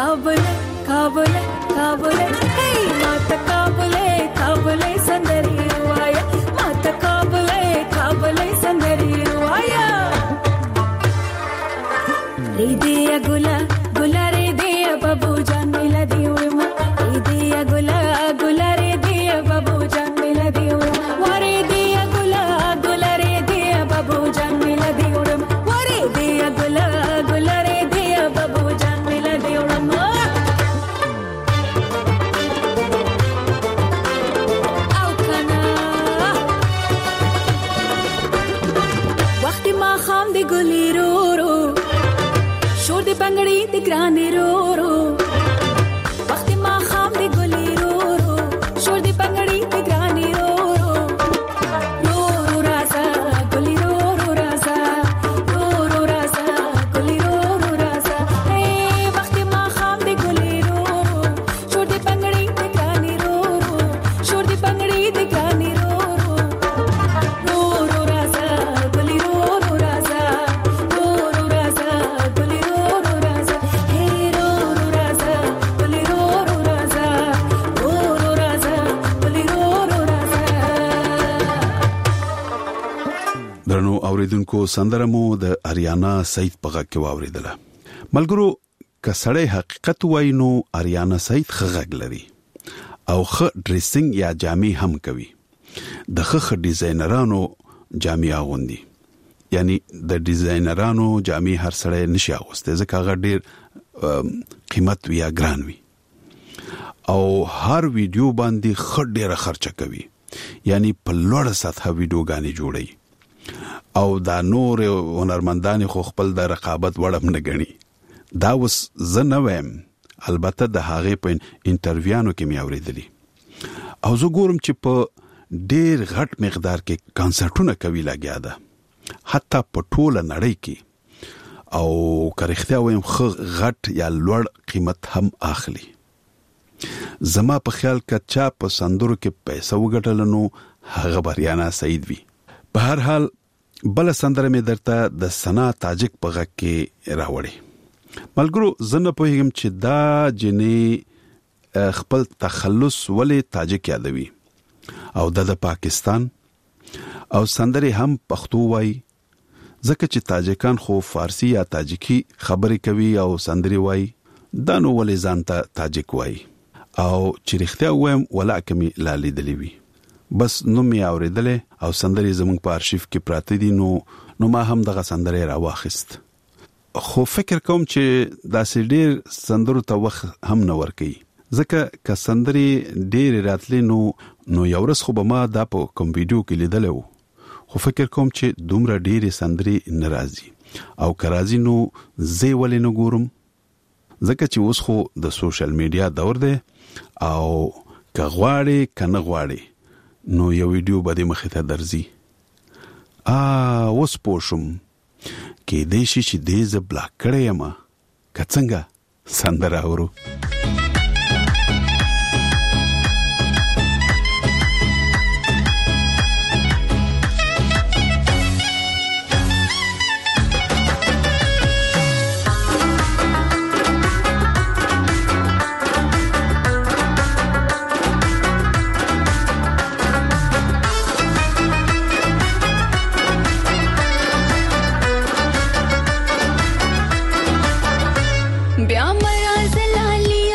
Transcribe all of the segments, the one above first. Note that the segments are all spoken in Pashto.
काबुल काबुल काबुल हे माता काबुल काबुल संदरी रुवाया माता काबुल काबुल संदरी रुवाया रे दिया गुला गुला रे दिया बाबू जान मिला दियो रे दिया गुला गुला रे दिया बाबू जान मिला दियो वारे दिया गुला गुला रे दिया बाबू जान मिला दियो वारे दिया गुला गुला रे दिया बाबू जान मिला दियो आओ कना वक्त मा खाम दे गुली रो रो शोर दे बंगड़ी दे ग्राने रो रो वक्त मा खाम दे गुली रो रो शोर दे बंगड़ी दे ग्राने रो रो रो राजा गुली रो रो राजा रो रो राजा गुली रो रो राजा ए वक्त मा खाम दे गुली रो रो शोर दे बंगड़ी दे ग्राने रो शोर दे बंगड़ी दे ग्राने रो रो राजा गुली रो रो राजा रो रो राजा गुली रो रो राजा हे रो रो राजा गुली रो रो राजा रो रो राजा गुली रो रो राजा درنو اوریدونکو سندرمو د اریانا سعید په غږ کې واوریدله. ملګرو کسړې حقیقت وای نو اریانا سعید خغږ لري او خ ډریسینګ یا جامې هم کوي. د خ ډیزاینرانو جامې اغوندي، یعنی د ډیزاینرانو جامې هر سړی نشي اغوسته ځکه هغه ډیر قیمت یا ګران وي او هر ویډیو باندې خ ډیره خرچه کوي، یعنی په لوړه سطح ویډیوګانې جوړي او دا نور هنرمندان خو خپل د رقابت وړم نه غني. دا وس زه نه وایم، البته د هغه په انټرویوانو کې مې اوریدلی او زه ګورم چې په ډیر غټ مقدار کې کانسرټونه کوي لګیا ده، حتی په ټوله نړۍ کې او کرختیا وایم خو غټ یا لوړ قیمت هم اخلي. زما په خیال کچا په سندرو کې پیسې وګټل نو هغه اریانا سعید وی. په هر حال بل سندره مې درته د سنا تاجک په غږ کې راوړې. ملګرو زه نه پوهیږم چې دا جنې خپل تخلص ولې تاجک یادوي او د پاکستان او سندره هم پښتو وای، ځکه چې تاجکان خو فارسی یا تاجکی خبرې کوي او سندره وای، دا نو ولې ځانته تاجک وای او چې رښتیا وایم ولا کمی لالي دلی وی. بس نو می اوریدله او سندري زمونږ په ارشیف کې پراته دي نو ما هم دغه سندري راواخست. خو فکر کوم چې دا ډېر سندرو ته وخت هم نه ورکي، ځکه که سندري ډېر راتلې نو یو ورځ خو به ما دا په کوم ویډیو کې لیدلو، خو فکر کوم چې دومره ډېر سندري ناراضي او کرازي نو زه ولې نه ګورم، ځکه چې اوس خو د سوشل میډیا دور دی او که غواړي کنه غواړي نو یو ویډیو باندې مخې ته درځي. اوس پوښم کې دې شي چې دې ز بلاک کړې ما کڅنګه سندره اورو. بیا مرا زلالی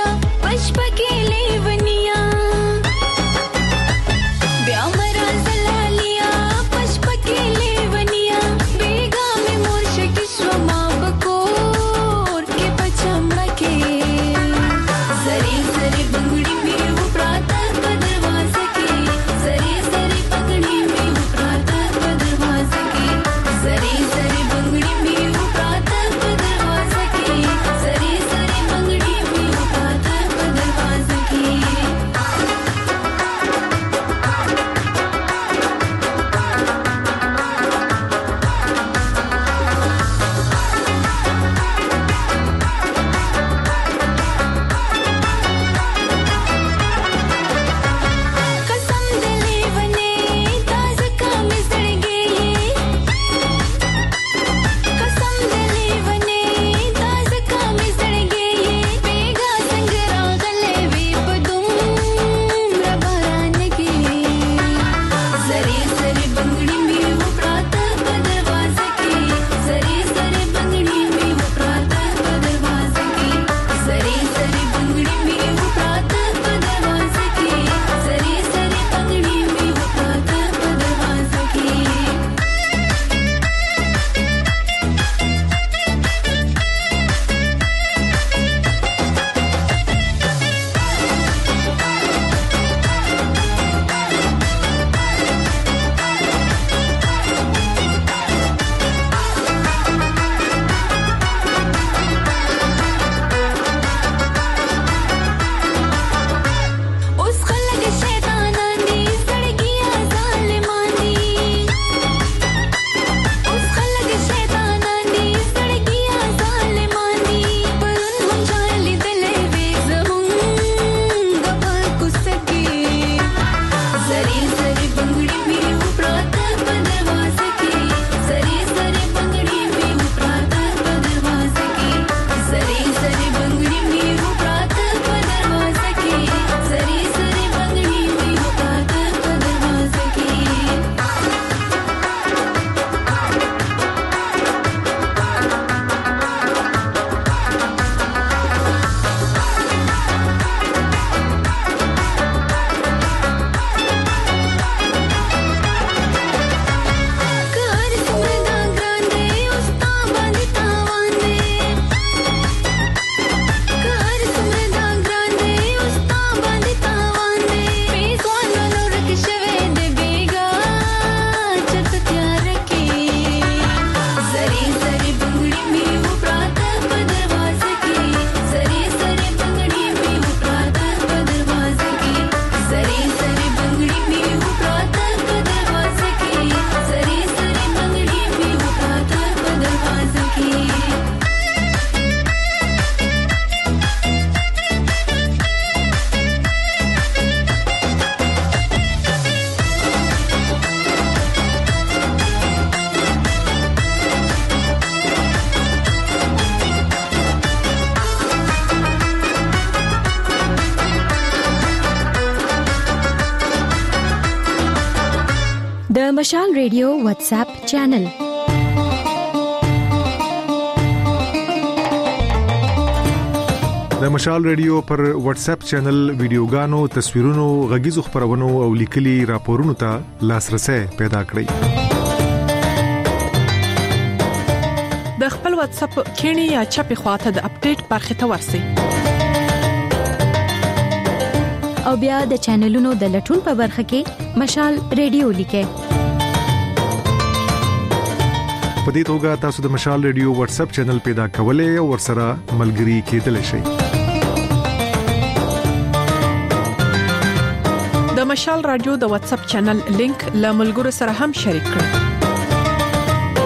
د مشال ریډیو واتس اپ چینل. د مشال ریډیو پر واتس اپ چینل ویډیوګانو، تصویرونو، غږیزو خبرونو او لیکلي راپورونو ته لاسرسي پیدا کړئ. د خپل واتس اپ کینی یا چپی خواته د اپډیټ برخه ته ورسئ. او بیا د چینلونو د لټون په برخه کې مشال ریډیو لیکئ. په دې توګه تاسو د مشال ریډیو واتس اپ چینل پیدا کولای او ورسره ملګري کېدلی شئ. د مشال رادیو د واتس اپ چینل لینک له ملګرو سره هم شریک کړئ.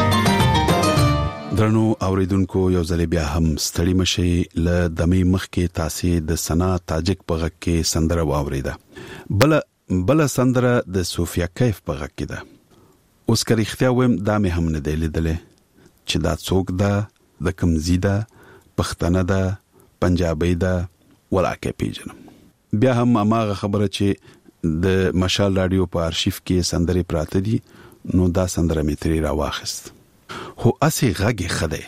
درنو اوریدونکو، یو ځل بیا هم ستړي مشي. له دمې مخکې تاسو د سنا تاجک په غږ کې سندره واوریده. بل سندره د صوفیا کیف په غږ کې ده. اوس که رښتیا ویم دا مې هم نه دی لیدلې چې دا څوک ده، د کوم ځای ده، پښتنه ده، پنجابي ده، ولاکه پیژنم. بیا هم هغه خبره چې د مشال رادیو په ارشیف کې سندرې پراته دي، نو دا سندره مې ترې راواخیست. خو اسی غږی خده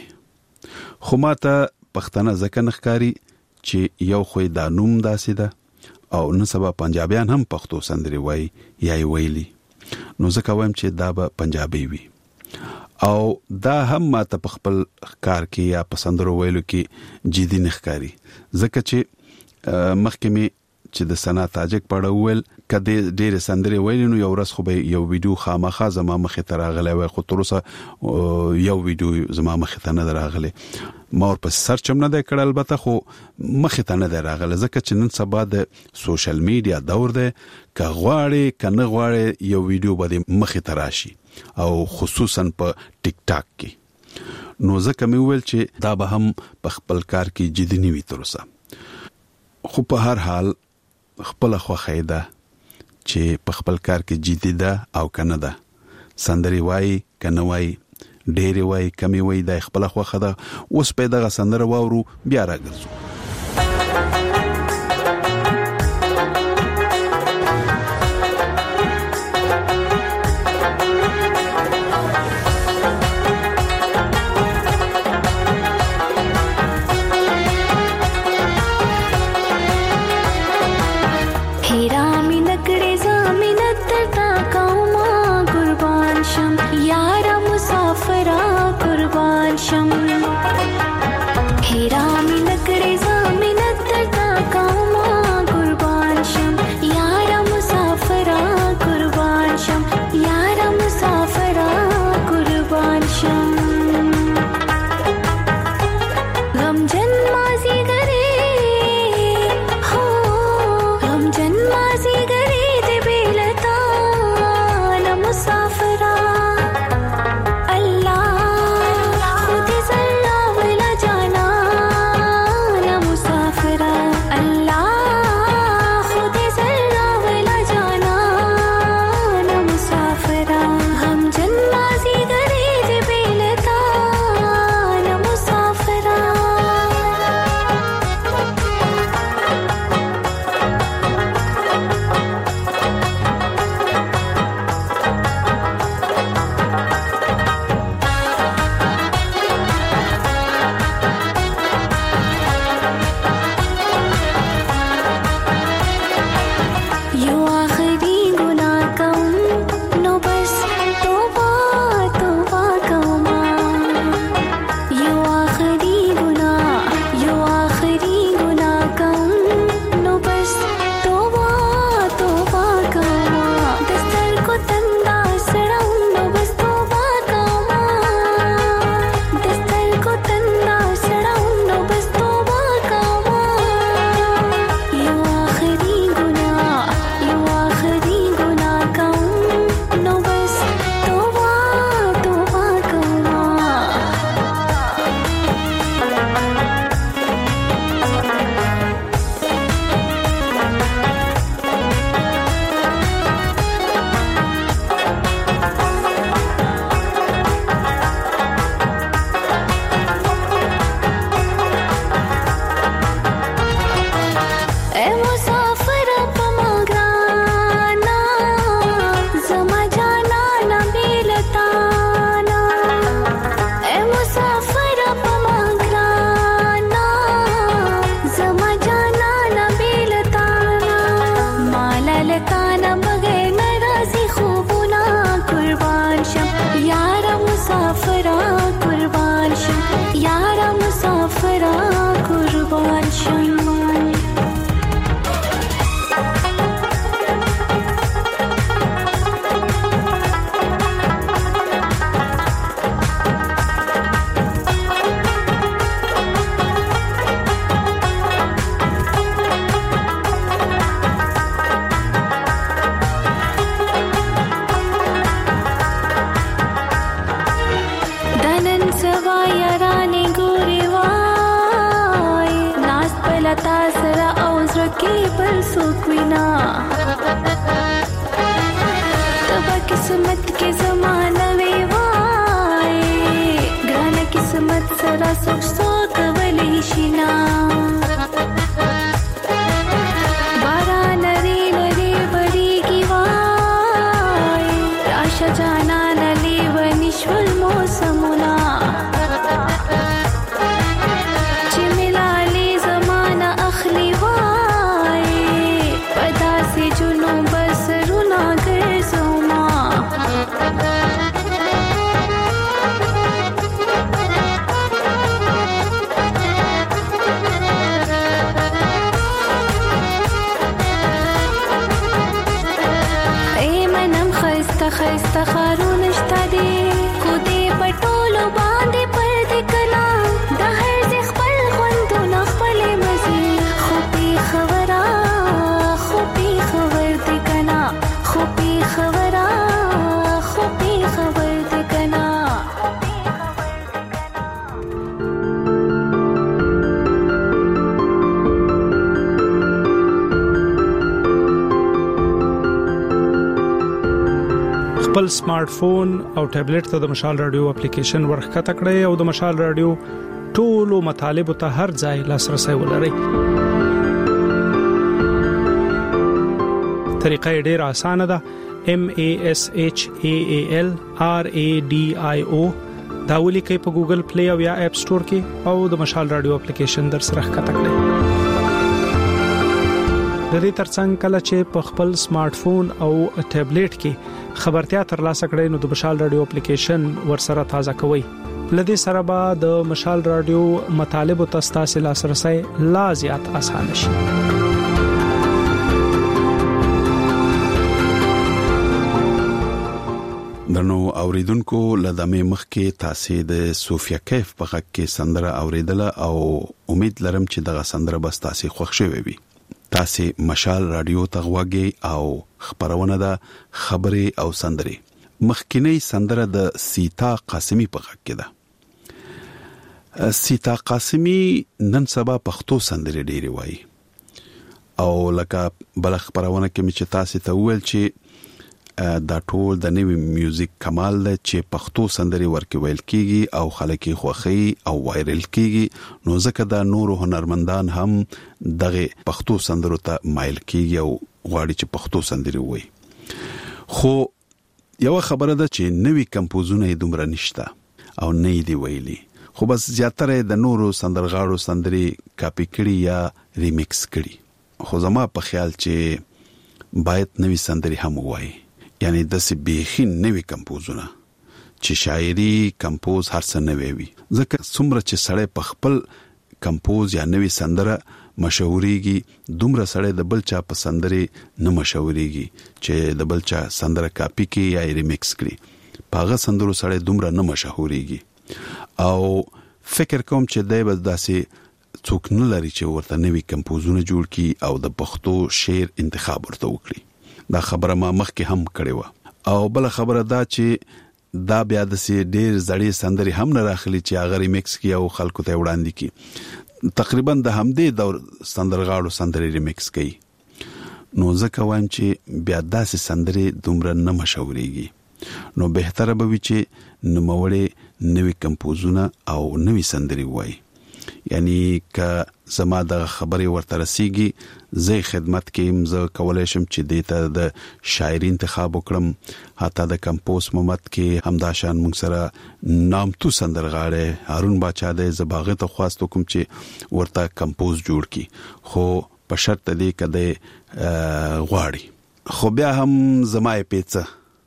خو ماته پښتنه ځکه نخکاری چې یو خو دا نوم داسې ده او نن سبا پنجابیان هم پښتو سندرې وایي یا ویلي، نو ځکه وایم چې دا به پنجابي وي. او دا هم ماته په خپل کار کې یا پسندرو ویلو کې جدي نخکاری، ځکه چې مخکې می چې د سنا تاجک پړه ویل کده ډېر سندرې ویل، نو یو ورځ خو به یو ویډیو خامخا زما مخې ته راغلی وای، خو تر اوسه یو ویډیو زما مخې ته نه راغلی. ما ور په سرچ هم نه دی کړ، البته خو مخې ته نه دی راغلی، ځکه چې نن سبا د سوشل میډیا دور دی. که غواړي که نه غواړي یو ویډیو به مخې ته راشي، او خصوصا په ټیک ټاک کې. نو ځکه مې ویل چې دا به هم په خپل کار کې جدي نیوي تر اوسه. خو په هر حال خپل خوښه ده چې په خپل کار کې جدي ده او کنه ده. سندري وای کنه وای، ډېری وای کمی وای، د خپل خوښه ده. اوس په دغه سندره واورو، بیا راګرځو. हेरा में लकड़े لتا سره او زړه کې بل څوک وینا تبا قسمت کې زمانه وی وای ګرانه قسمت سره څوک څوک ولې شینا باران لري لري بړي کی وای راشه جانا نلی ونشول موسمونه خسته خارون شته دي خو دې پټولو باندې پر دې کنا د هر ځای خپل خوندونه خپلې مزي خو پی خبره دې کنا خو پی خبره دې کنا خپل سمارټ فون او ټابلیټ ته د مشال رادیو اپلیکیشن ورخته کړئ او د مشال رادیو ټولو مطالب ته هر ځای لاسرسي ولرئ. طریقه ډېره اسانه ده. MASHAALRADIO دا ولیکئ په ګوګل پلی او یا اپ سٹور کې او د مشال رادیو اپلیکیشن در سره ښکته کړئ. د دې ترڅنګ کله چې په خپل سمارټ فون او ټابلیټ کې خبرتیا ترلاسه کړئ نو د مشال رادیو اپلیکیشن ورسره تازه کوئ. لدې سره به د مشال رادیو مطالب او تاسو لاسرسي لا زیات اسانه شي. درنو اوریدونکو لدمه مخ کې تاسو د صوفیا کیف په غږ کې سندره اوریدله او امید لرم چې دغه سندره بس تاسو خوښ شوي وي. تاسو مشال رادیو ته غوږی او خبرونه ده خبري او سندري. مخکینی سندره د سیتا قاسمی په غږ کې ده. سیتا قاسمی نن سبا پښتو سندري ډېری وایي او لکه بل خبرونه کې چې تاسو ته ویل چې دا ټول د نوی میوزیک کمال ده چې پښتو سندري ورکې ویل کیږي او خلک یې خوښي او وایرل کیږي. نو ځکه دا نور هنرمندان هم دغه پښتو سندرو ته مایل کیږي او غواړي چې پښتو سندري وایي. خو یو خبره ده چې نوی کمپوزونه دومره نشته او نه دی ویلي، خو بس زیاتره د نورو سندرغاړو سندري کاپی کړي یا ریمیکس کړي. خو زما په خیال چې باید نوی سندري هم وایي، یعنی د سبيخین نوی کمپوزونه چې شاعري کمپوز هر څه نوی وي. ځکه څومره چې سړی په خپل کمپوز یا نوی سندره مشهوريږي دومره سړی د بل چا په سندري نه مشهوريږي چې د بل چا سندره کاپی کوي یا ریمیکس کړي. پاغه سندرو سړی دومره نه مشهوريږي او فکر کوم چې دای به داسې څوک نه لري چې ورته نوی کمپوزونه جوړ کړي او د پښتو شعر انتخاب ورته وکړي. دا خبره ما مخکې هم کړې و او بل خبره دا چې دا بیا د سي ډېر زړې سندري هم نه راخلي چې هغه ریمیکس کی او خلکو ته وړاندې کی. تقریبا د همدې دور سندرغاړو سندري ریمیکس کوي. نو ځکه وایم چې بیا داسې سندري دومره نه مشهوريږي. نو بهتره به وي چې نوموړي نوی کمپوزونه او نوی سندري وایي. یعنی که زما د خبرې ورته رسیږي زه خدمت کوم، زه کولای شم چې دیته د شاعري انتخاب وکړم. حتی د کمپوز مومت کې همداشان موږ سره نامتو سندرغاړي هارون باچا د زباغه ته خواست کوم چې ورته کمپوز جوړ کی، خو په شرط دی کده غواړي. خو بیا هم زما پیڅه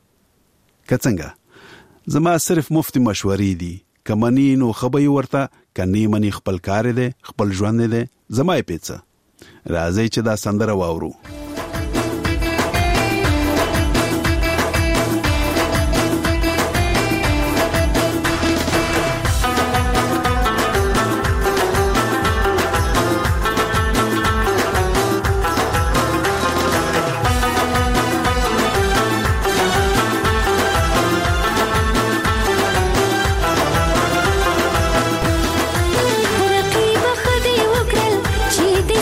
کڅنګه زما صرف مفتی مشورې دي، کمنی نو خبري ورته کني منی خپل کار دي خپل ژوند دي. زما پیڅه راځي چې دا سندره واورو. رقیب خدي وکړل چې دې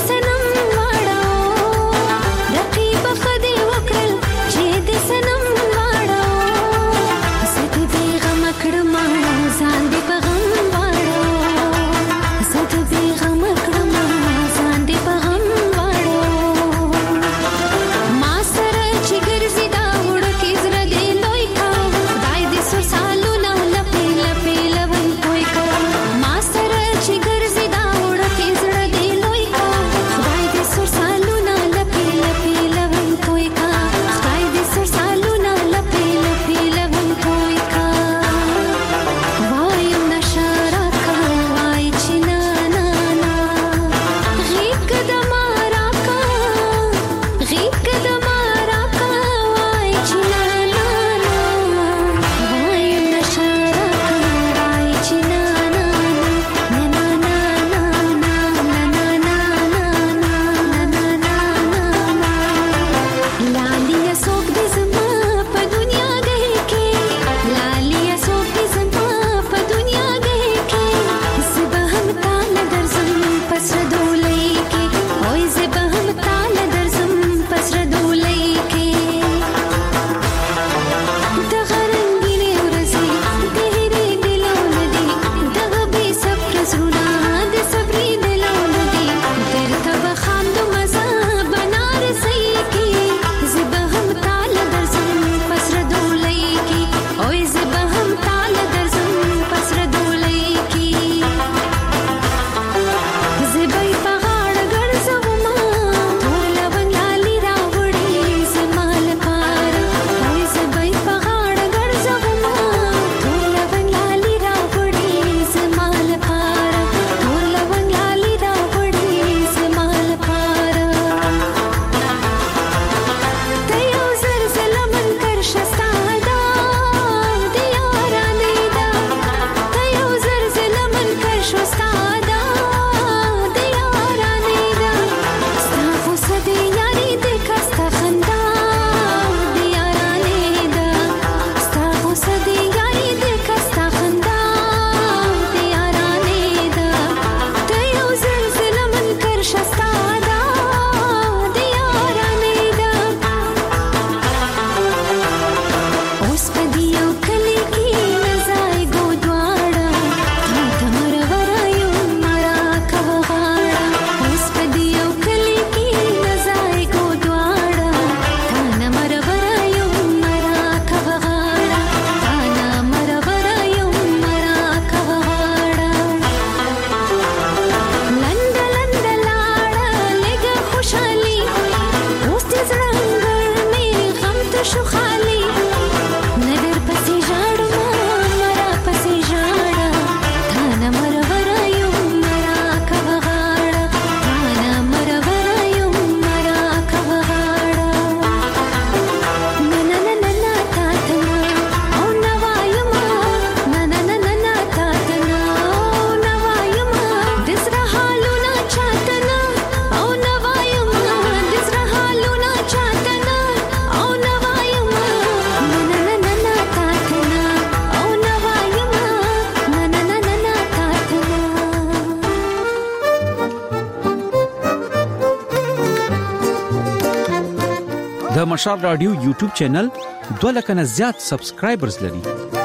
د مشال رادیو یوټیوب چینل 2 لک نه زیات سبسکرایبرز لري.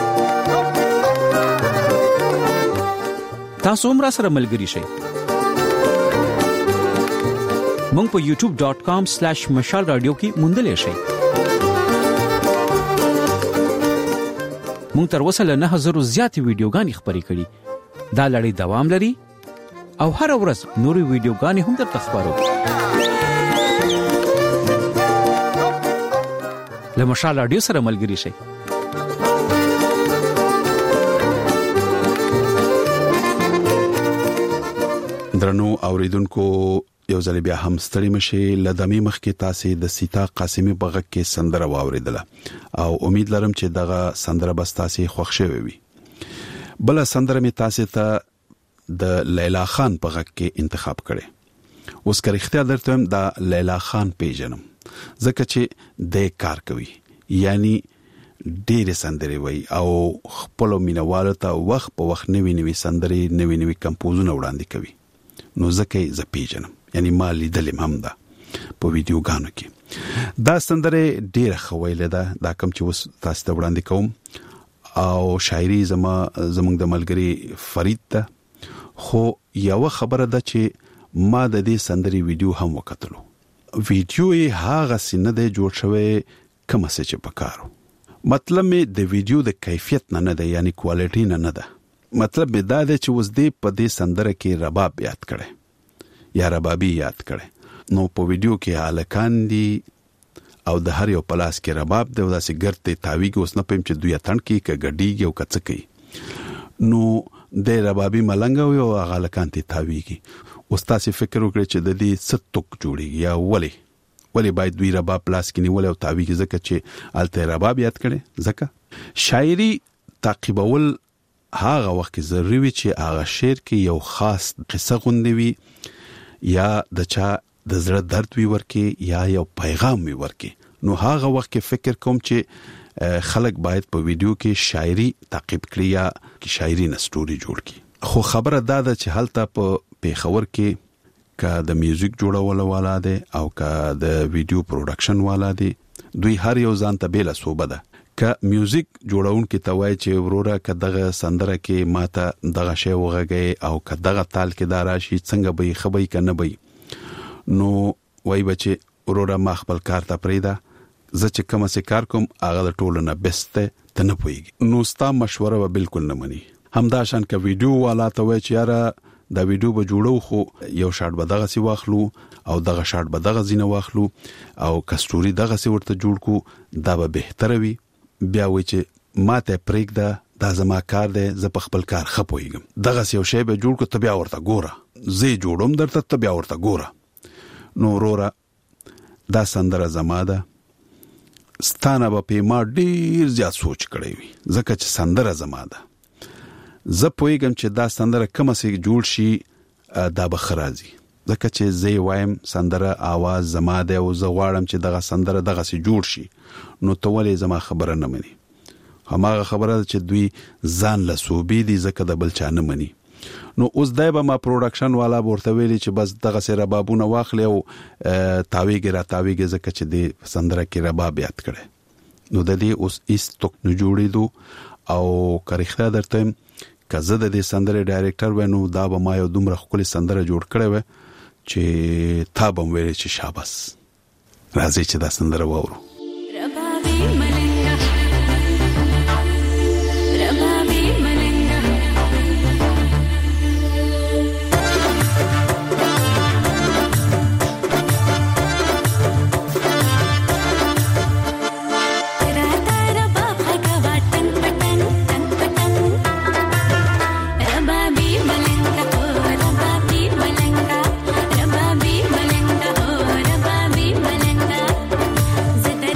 تاسو هم را سره ملګري شئ. مونږ په youtube.com/mashalradio کې موندلې شئ. مونږ تر اوسه له 9000 زیاتې ویډیوګانې خپرې کړې. دا لړۍ دوام لري او هر ورځ نورې ویډیوګانې هم درته خبرو. له مشال رادیو سره ملګري شئ. درنو اوریدونکو یو ځل بیا هم ستړي مشي. لدمي مخ کې تاسو د سیتا قاسمی بغک کې سندره واوریدله او امید لرم چې دغه سندره بس تاسو خوښ شوي وي. بل سندره می تاسو ته د لیلا خان بغک کې انتخاب کړي. اوس که اختیار درته د لیلا خان پیژنم ځکه چې د کار کوي، یعنی ډېر سندري وای او خپل مینوالو ته وخت په وخت نوې سندري نوې کمپوزونه وړاندې کوي. نو ځکه زه پیژنم، یعنی ما لیدلم هم ده په ویډیوګانو کې. دا سندره ډېر خویله ده، دا کوم چې وس تاسو ته وړاندې کوم او شاعري زمونږ د ملګری فرید ده. خو یو خبره ده چې ما د دې سندري ویډیو هم وکتلو. ویډیو یې هغه سینه ده جوړ شوی کوم څه چې پکارو. مطلب می د ویډیو د کیفیت نه ده، یعنی کوالټی نه ده. مطلب می دا ده چې وس دې په دې سندره کې رباب یاد کړي یا ربابي یاد کړي. نو په ویډیو کې الکان دي او د هر یو پلاس کې رباب دی او داسې ګرته تاویږي. اوس نه پم چې دوی اتن کې کګډیږي او کڅکې. نو د ربابي ملنګ او غالکان ته تاویږي. اوس تاسو فکر وکړئ چې د دې ستوک جوړیږي یا ولی باید دوی رباب پلاس کې نیول او تاویږي ځکه چې الته رباب یاد کړي. ځکه شاعري تعقیبول هغه وخت ضروري وي چې هغه شعر کې یو خاص قصه غوندي وي یا د چا د زړه درد وي ورکه یا یو پیغام وي ورکه. نو هغه وخت کې فکر کوم چې خلک باید په ویډیو کې شاعري تعقیب کړي یا شاعري نستوري جوړ کړي. خو خبره دا ده چې هلته په پیښور کې کا د میوزیک جوړول والا دي او کا د ویډیو پروډکشن والا دي. دوی هر یو ځان ته بیل صوبه ده. کا میوزیک جوړون کې توای چې وروره کداغه سندره کې ماته دغه شی وغږی او کداغه تال کې داراشي څنګه به خبري کنه به. نو وای بچي وروره ما خپل کار ته پریدا، زه چې کوم څه کار کوم هغه د ټولو نه بیسته ته نه پويږي. نو ستا مشوره به بالکل نه مني. همدا شان ک ویډیو والا ته وای چې یاره دا ویډیو به جوړو خو یو شارټ به دغه سی واخلو او دغه شارټ به دغه زینه واخلو او کستوري دغه سی ورته جوړ کو، دا به بهتره وي. بیا وای چې ماته پریږده دا زما کار دی، زه په خپل کار خپويږم. دغه یو شی به جوړ کو ته بیا ورته ګوره، زه جوړوم درته ته بیا ورته ګوره. نو وروره دا سندره زما ده، ستانه به په ما ډیر زیات سوچ کړی وي ځکه چې سندره زما ده. زه پوهیږم چې دا سندره کومه سي جوړ شي دا به خرازي ځکه چې زه وایم سندره आवाज زما ده او زه غواړم چې دغه سندره دغه سي جوړ شي. نو ته ولې زما خبره نه مني؟ هماغه خبره چې دوی ځان له صوبې دي ځکه د بل چا نه مني. نو اوس دای به ما پروډکشن والا ورته ویلي چې بس دغه سره ربابونه واخلې او تاویږي ځکه چې د سندره کې رباب یاد کړي. نو د دې اوس ایستوک نه جوړېدو او کریخته درته کزه د دې سندره ډایرکټر ونو دا به ما یو دومره خولي سندره جوړ کړې و چې تابم ویل چې شاباس راځي چې دا سندره وورو. ربابي ملنګا ربابي ملنګا زده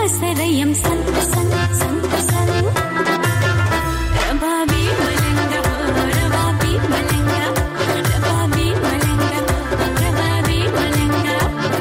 سریم سن سن سن سن ربابی ملنگا ربابی ملنگا ربابی ملنگا ربابی ملنگا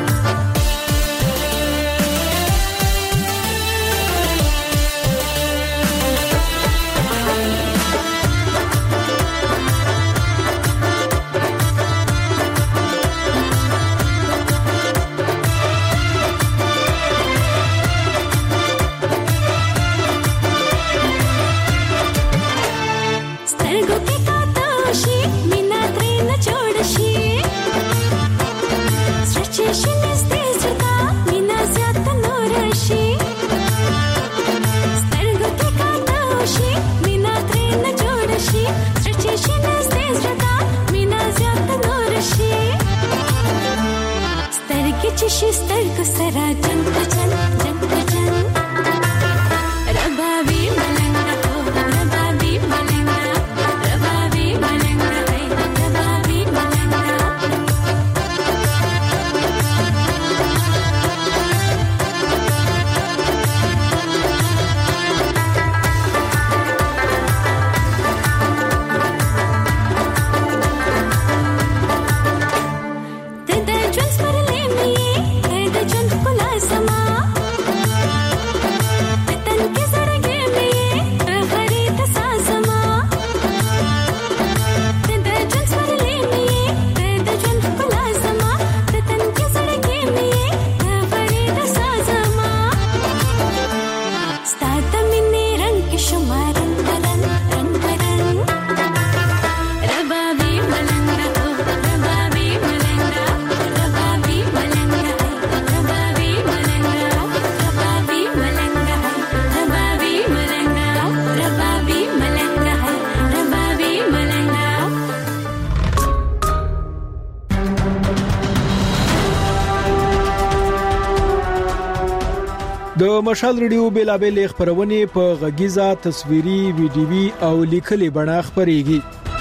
د مشال ریډیو بیلابل خبرونه په غږیزه تصویري ویډیوي او لیکلي بڼه خبريږي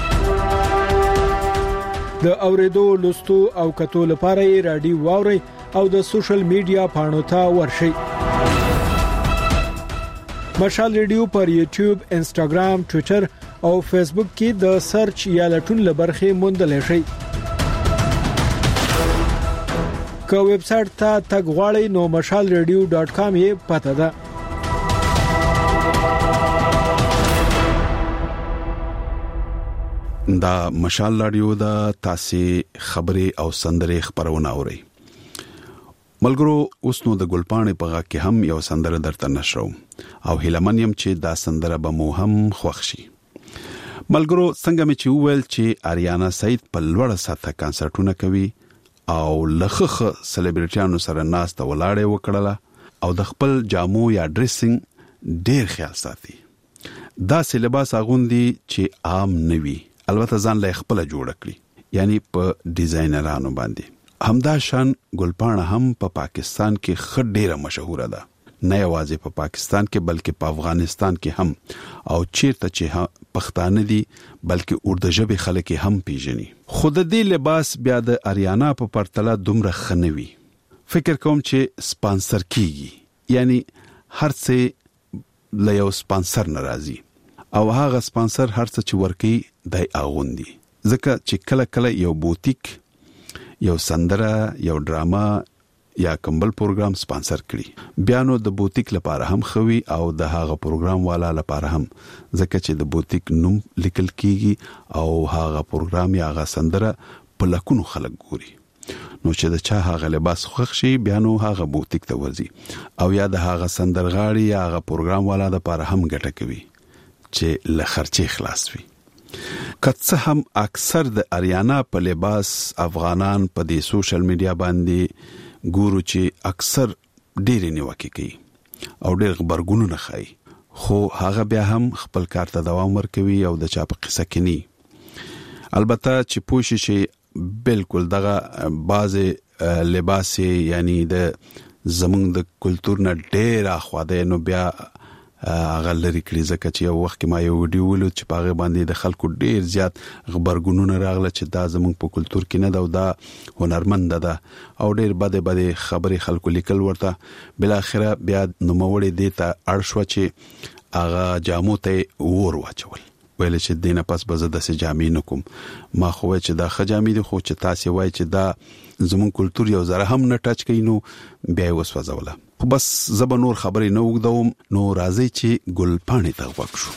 د اوریدو لوستو او کتو لپاره رادیو واوري او د سوشل میډیا پاڼو ته ورشي مشال ریډیو پر یوټیوب انستګرام ټوئیټر او فیسبوک کې د سرچ یا لټون لبرخه موندل شي که ویب سټ ته تګ غواړئ نو mashalradio.com یې پته ده دا مشال رادیو دا تاسو خبري او سندري خبرونه اوري ملګرو اوس نو د ګلپانې په غا کې هم یو سندره درته نشرو او هیلمنیم چې دا سندره به مو هم خوښ شي ملګرو څنګه مې چې وویل چې آریانا سعید په لوړه سطحه کانسرټونه کوي او لخخه سلیبریټیانو سره ناسته ولاړې وکړه او د خپل جامو یا ډریسینګ ډیر خیال ساتي دا لباس اغوندي چې عام نوي البته ځان له خپل جوړ کړی یعنی په ډیزاینرانو باندې همدا شان ګلپانه هم په پاکستان کې خډيره مشهوره ده نه یوازې په پاکستان کې بلکې په افغانستان کې هم او چیرته چې پښتانه دي بلکې اردو ژبه خلک هم پیژني خود دې لباس بیا د اریانا په پرتله دومره خنوي فکر کوم چې سپانسر کیږي یعنی هر څه له یو سپانسر ناراضي او هغه سپانسر هر څه چې ورکی دای اغوندي ځکه چې کله کله یو بوتیک یو سندره یو ډراما یا کمبل پروګرام سپانسر کړي بیا نو د بوتیک لپاره هم خوي او د هغه پروګرام والا لپاره هم ځکه چې د بوتیک نوم لیکل کیږي او هغه پروګرام یا هغه سندره په لکونو خلک ګوري نو چې د چا هغه لباس خوښ شي بیا نو هغه بوتیک ته ورځي او یا د هغه سندرغاړي یا هغه پروګرام والا لپاره هم ګټه کوي چې له خرچې خلاص وي کڅه هم اکثر د اریانا په لباس افغانان په دې سوشل میډیا باندې ګورو چې اکثر ډېر نیوکه کوي او ډېر خبرګونونه خای خو هغه بیا هم خپل کار ته دوام ورکوي او د چا په قصه کې ني البته چې پوښي چې بالکل دغه بعضه لباس یعنی د زمونږ د کلچر نه ډېر اخواده نو بیا غلري کړی ځکه چې یو وخت کې ما یو ویډیو ولو چې پاغه باندې د خلکو ډیر زیات خبرګونونه راغله چې دا زموږ په کلچر کې نه دا او دا هنرمند ده او ډیر بده خبري خلکو لیکل ورته بل اخره بیا نوموړي دیتا ارشوا چې اغه جامو ته ور واچول ویل چې دینه پس به زده سي جامې نکوم ما خو چې دا خجامې دي خو چې تاسو وای چې دا زمون کلچر یو زره هم نه ټچ کینو بیا وسوځوله خو بس زب نور خبرې نه وګدوم نو راځي چې ګل پاڼې ته وښو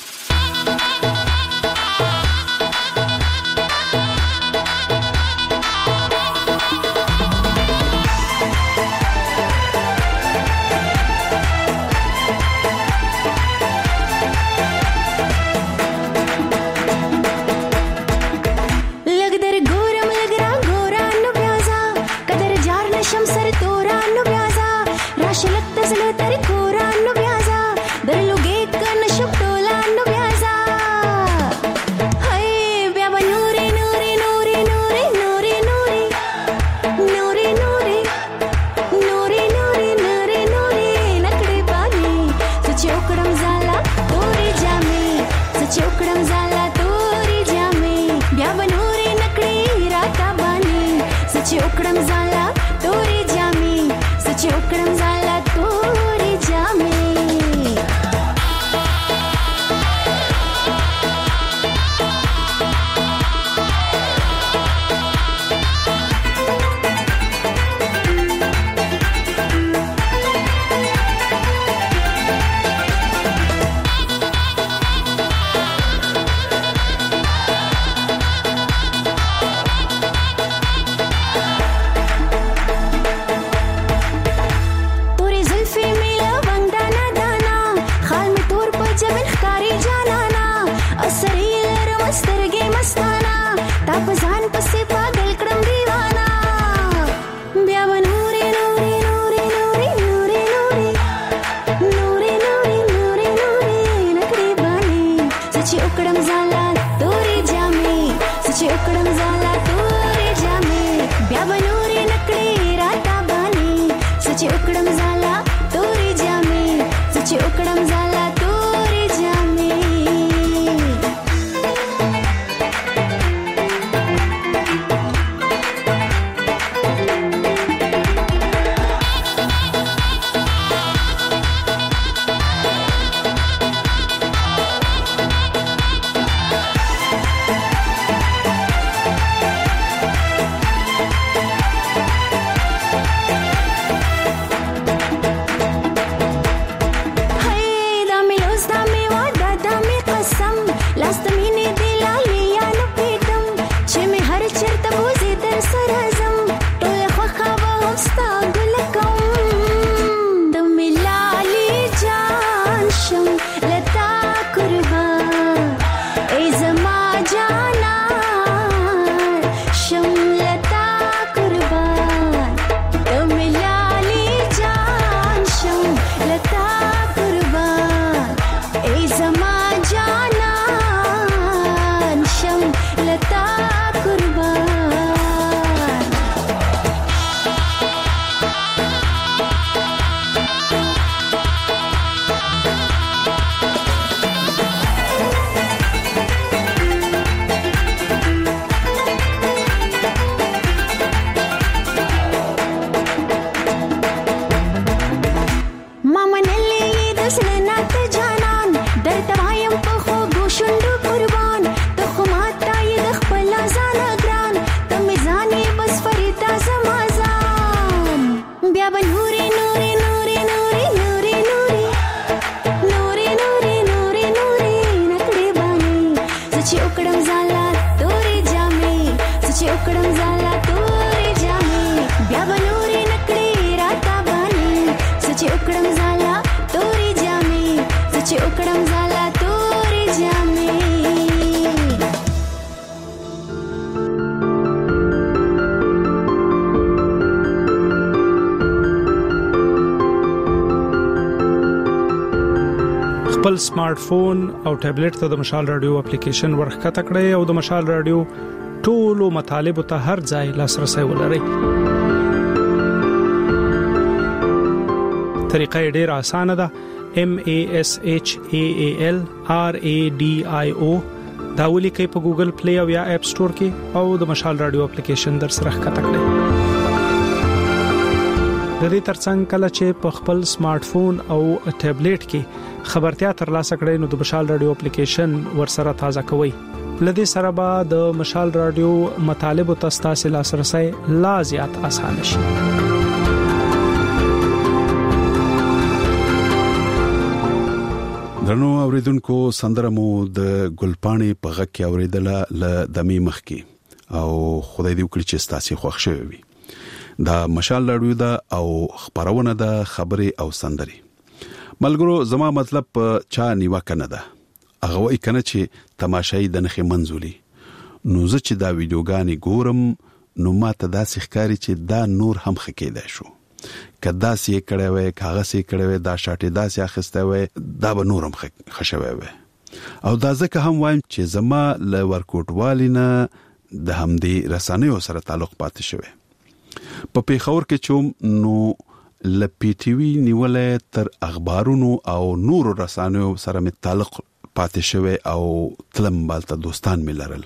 خپل سمارټ فون او ټابلیټ ته د مشال رادیو اپلیکیشن ورخته کړئ او د مشال رادیو ټولو مطالب ته هر ځای لاسرسي ولرئ. طریقه ډیره اسانه ده. MASHAALRADIO دا ولیکئ په ګوګل پلی او یا اپ سٹور کې او د مشال رادیو اپلیکیشن در سره ښکته کړئ. د دې ترڅنګ کله چې په خپل سمارټ فون او ټابلیټ کې خبرتیا ترلاسه کړئ نو د مشال رادیو اپلیکیشن ورسره تازه کوئ. لدې سره به د مشال رادیو مطالب او تاسو لاسرسي لا زیات اسانه شي. درنو اوریدونکو سندره مو د ګلپانی په غږ کې اوریدله ل دمي مخ کې او خدای دې وکړي چې تاسو خوښ شوي وي. دا مشال رادیو دا او خبرونه دا خبري او سندري ملګرو زما مطلب چا نیوا کنه ده هغه وای کنه چې تماشای د نخې منزولي نو زه چې دا ویډیوګانی ګورم نو ماته داسې ښکاری چې دا نور هم خکېدای شو کدا سي کړه وې کاغذ سي کړه وې دا شاټه داسې اخسته وې دا به نورم خښوي وې او دا ځکه هم وایم چې زما ل ورکوټوالینا د همدې رسنیو سره تعلق پاتې شوی په پیښور کې چوم نو ل پی ټی وی نیولې تر اخبارونو او نورو رسنیو سره می تعلق پاتې شوی او تلم بالته دوستان ملرل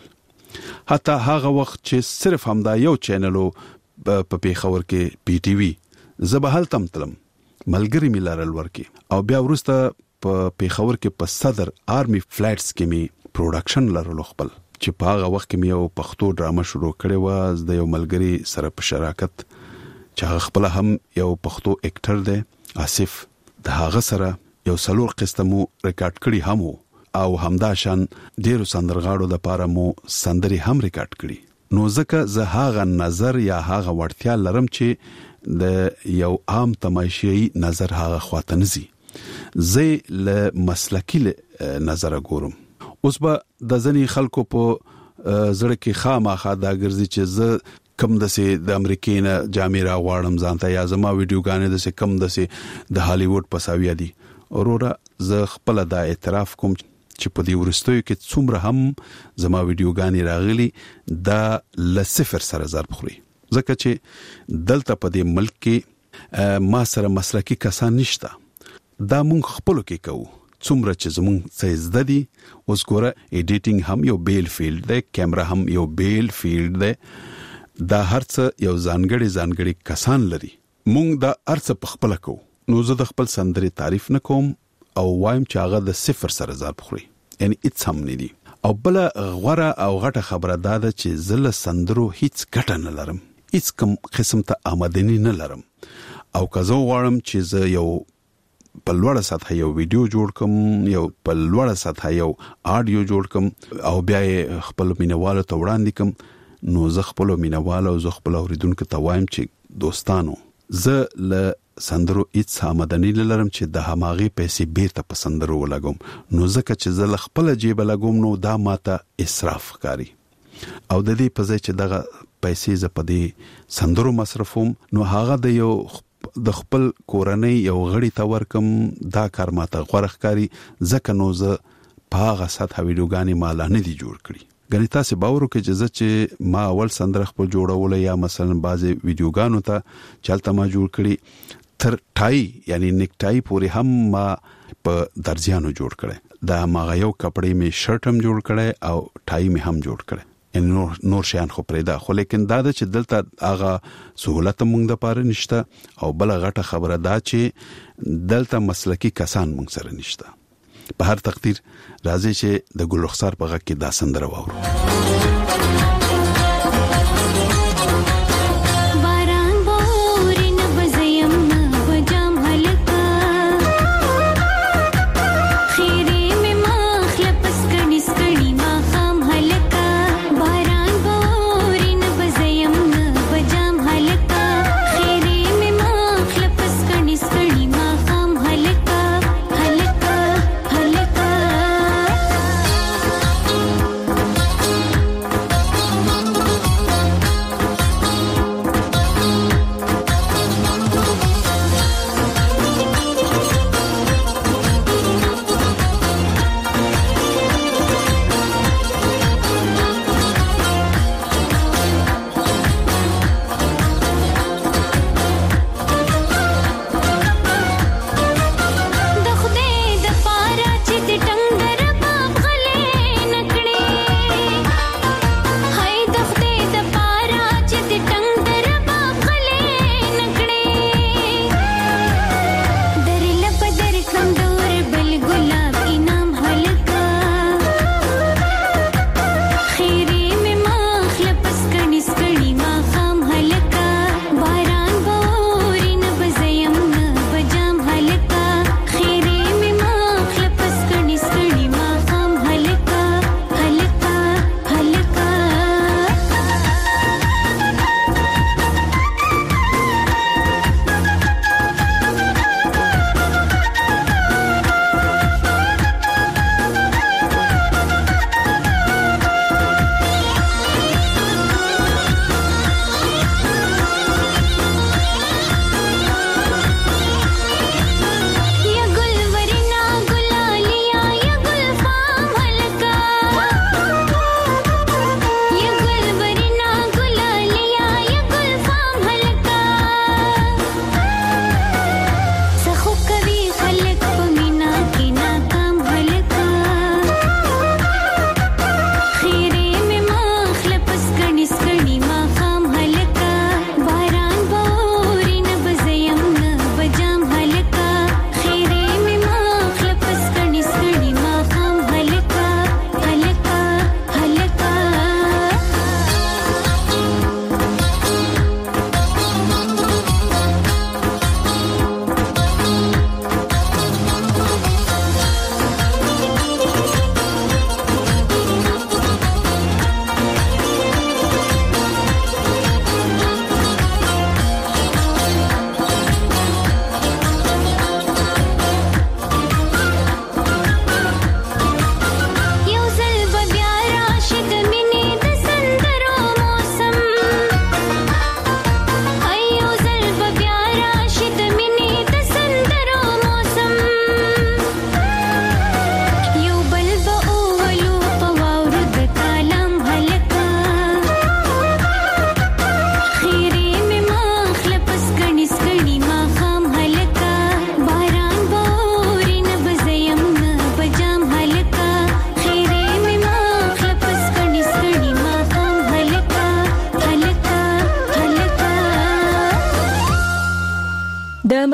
حتی هغه وخت چې صرف همدا یو چینلو په پیښور کې پی ټی وی زبهل تم تلم ملګری ملرل ورکی او بیا ورسته په پیښور کې په صدر آرمي فلایټس کې می پروډکشن لرلو خپل چې په هغه وخت کې مې یو پښتو ډرامه شروع کړې و د یو ملګری سره په شراکت چې هغه خپل هم یو پښتو اکټر دی آصف د هغه سره یو سلور قسطه مو ریکارډ کړی هم او همدا شان ډیرو سندرغاړو د پاره مو سندري هم ریکارډ کړی نو ځکه زه هغه نظر یا هغه وړتیا لرم چې د یو عام تماشایي نظر هغه خواتنزي زه له مسلکی نظر ګورم اوس به د ځنی خلکو په زړه کې خامخا دا ګرځي چې زه کم دسه د امریکایي جامې را غواړم ځانته یا زما ویډیوګانې دسه کم دسه د هالیوډ پساویا دي اورورا زه خپل دا اعتراف کوم چې په دې ورستوي کې څومره هم زما ویډیوګانې راغلي دا ل صفر سره ضرب خوري ځکه چې دلته په دې ملک کې ما سره مسلکی کسان نشته دا مونږ خپل کې کوو څومره چې زمونږ څه زده دي اوس ګوره ایډیټینګ هم یو بیل فیلډ دی کیمرا هم یو بیل فیلډ دی دا هرڅ یو ځانګړي کسان لري مونږ دا هرڅ په خپل کوو نو زه د خپل سندري تعریف نکوم او وایم چې هغه د صفر سره ضرب خوري یعنی هیڅ هم نه دي او بل غوړه او غټه خبره ده چې زل سندرو هیڅ ګټه نه لرم هیڅ کوم قسم ته آمدنی نه لرم او که زه غواړم چې زه یو په لوړه سطح یو ویډیو جوړ کوم یو په لوړه سطح یو آډیو جوړ کوم او بیا خپل مینوالو ته وړاندې کوم نو زه خپل مینوالو او زه خپل اوریدونکو ته وایم چې دوستانو زه له سندرو هیڅ آمدنی لرم چې د هماغي پیسې بیرته په سندرو ولګوم نو ځکه چې زه خپل جیب لګوم نو دا ماته اسراف ښکاري او د دې په ځای چې دغه پیسې ز په دې سندرو مصرفوم نو هغه د یو د خپل کورنۍ یو غړي ته ورکم دا کار ماته غوړه ښکاري ځکه نو زه په هغه سطح ویډیوګانې مالا نه دي جوړ کړی غني تاسو باور وکړئ چې ما اول سندره خپل جوړول یا مثلا بعضي ویډیوګانو ته چلته ما جوړ کړی تر ټای یعنی نیکټای پورې هم ما په درځانو جوړ کړی دا ما یو کپڑے می شرټ هم جوړ کړی او ټای می هم جوړ کړی ان نور شیان خو پرې دا خو لیکن دا چې دلته هغه سہولت مونږ د پاره نشته او بل غټه خبره دا چې دلته مسلکی کسان مونږ سره نشته په هر تقدیر راځي چې د ګل رخسار په غږ کې دا سندره واورو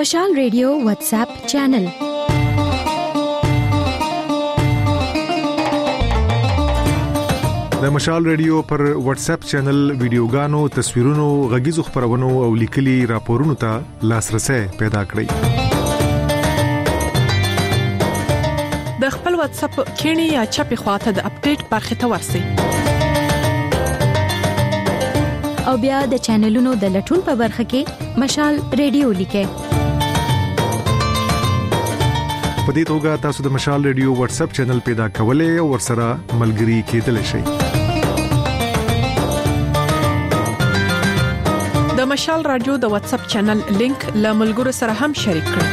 مشال ریډیو واتس اپ چینل. د مشال ریډیو پر واتس اپ چینل ویډیوګانو، تصویرونو، غږیزو خبرونو او لیکلي راپورونو ته لاسرسي پیدا کړئ. د خپل واتس اپ کینی یا چپی خواته د اپډیټ برخه ته ورسئ. او بیا د چینلونو د لټون په برخه کې مشال ریډیو لیکئ. په دې توګه تاسو د مشال ریډیو واتس اپ چینل پیدا کولای او ورسره ملګري کېدلی شئ. د مشال رادیو د واتس اپ چینل لینک له ملګرو سره هم شریک کړئ.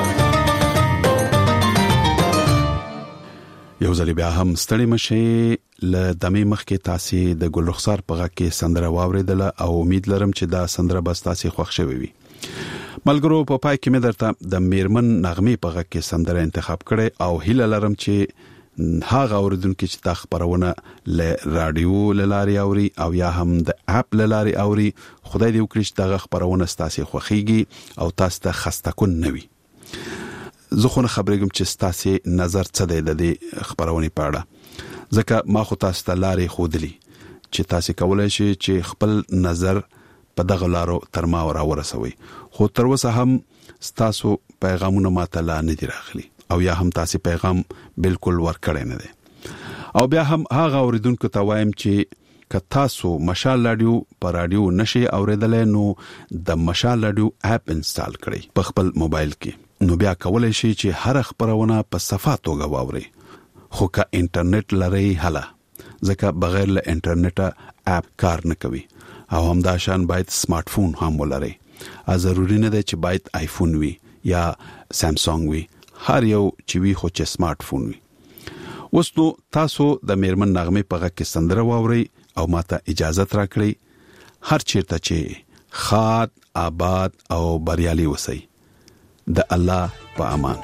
یو ځل بیا هم ستړي مشي ل دمه مخ کې تاسو د ګل رخسار په غږ کې سندره واوریدل او امید لرم چې دا سندره بس تاسو خوښ شوي وي. ملګرو په پای کې مې درته د میرمن نغمه په غږ کې سندره انتخاب کړې او هیله لرم چې هغه اوریدونکو چې تا خبرونه ل رادیو لاري اوري او یا هم د اپ لاري اوري، خدای دې وکړي چې دا خبرونه تاسو خوښيږي او تاسو ته خسته کون نوي. زه خو نه خبرېږم چې تاسو نظر څه دی د دې خبرونه په اړه، ځکه ما خو تاسو ته لارې خودلی چې تاسو کولای شئ چې خپل نظر په دغه لارو تر ما ورسوي. خو تر اوسه هم تاسو پیغامونه ماته لا نه دي راغلي او یا هم تاسو پیغام بالکل ورکړی نه دی. او بیا هم هغه اوریدونکو ته وایم چې که تاسو مشال رادیو په رادیو نشي اوریدلای نو د مشال رادیو اپ انسټال کړئ په خپل موبایل کې. نو بیا کولای شئ چې هر خبرونه په صفه توګه واورئ. خو که انټرنیټ لري هله، ځکه بغیر له انټرنیټه اپ کار نه کوي او همدا شان باید سمارټ فون هم ولرئ. ضروري نه دی چې باید آیفون وي یا سامسونګ وي، هر یو چې وي خو چې سمارټ فون وي. اوس نو تاسو د میرمن نغمه په غږ کې سندره واورئ او ماته اجازه راکړئ. هر چیرته چې خاد آباد او بریالي وسئ. د الله په امان.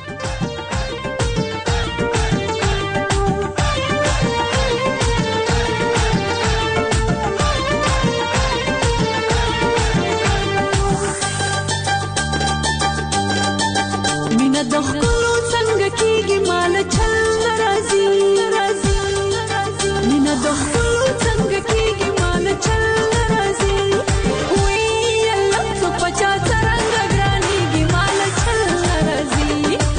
مینا د خپلو څنګه کېږي مال چل ناراضي، مینا د خپلو څنګه کېږي مال چل ناراضي. وی الله څو پچا څنګه ګرانيږي مال چل ناراضي.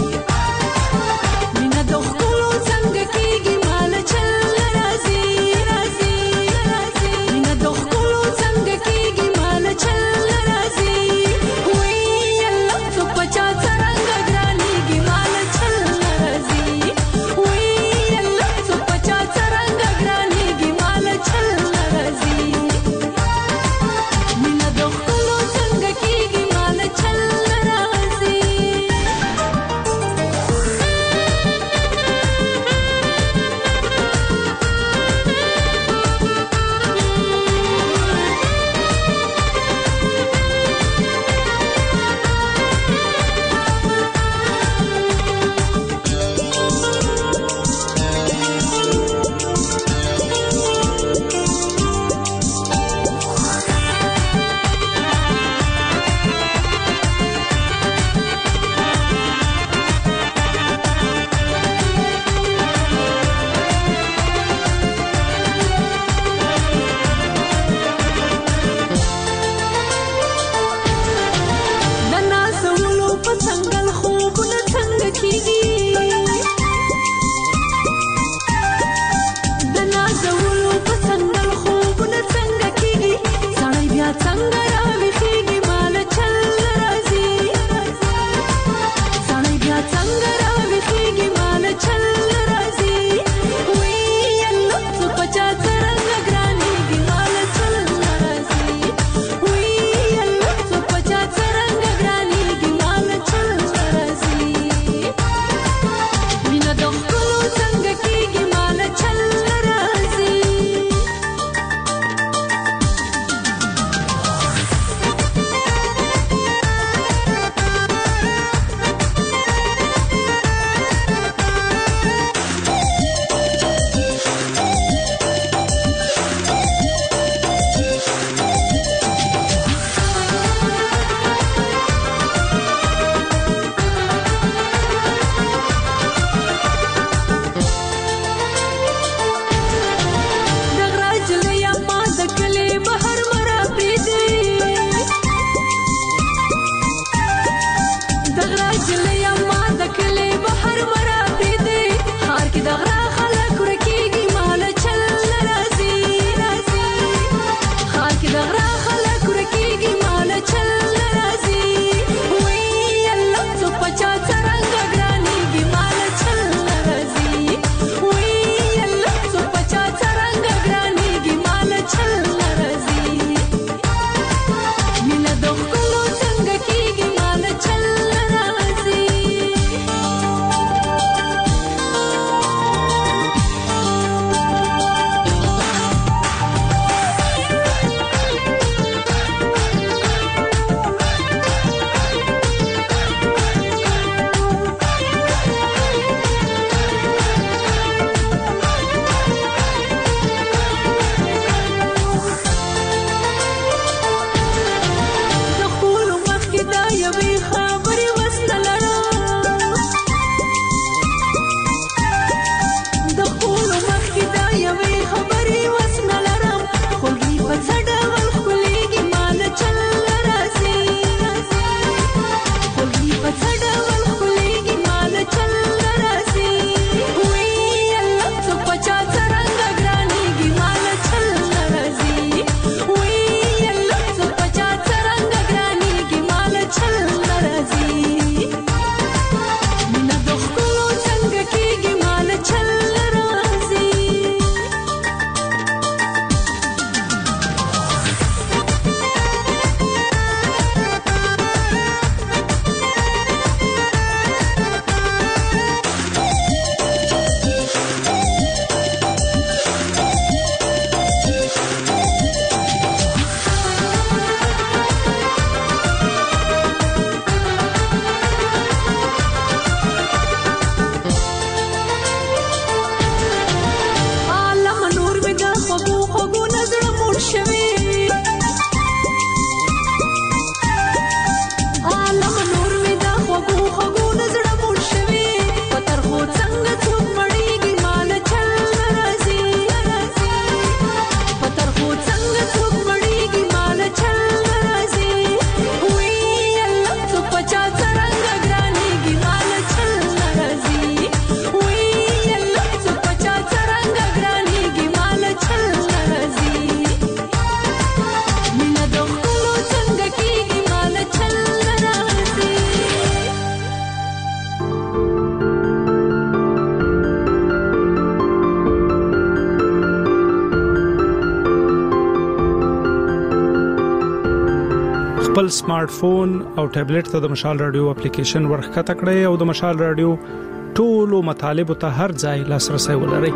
خپل سمارټ فون او ټابلیټ ته د مشال رادیو اپلیکیشن ورخکته کړئ او د مشال رادیو ټولو مطالب ته هر ځای لاسرسي ولرئ.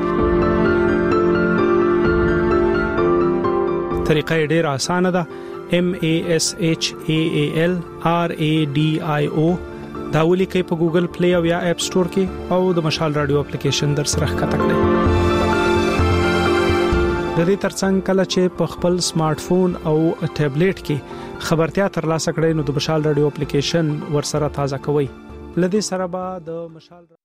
طریقه ډیره اسانه ده. MASHALRADIO دا ولیکئ په ګوګل پلی او یا اپ سٹور کې او د مشال رادیو اپلیکیشن در سره ښکته کړئ. د دې ترڅنګ کله چې په خپل سمارټ فون او ټابلیټ کې خبرتیا ترلاسه کړئ نو د مشال رادیو اپلیکیشن ورسره تازه کوئ. لدې سره به د مشال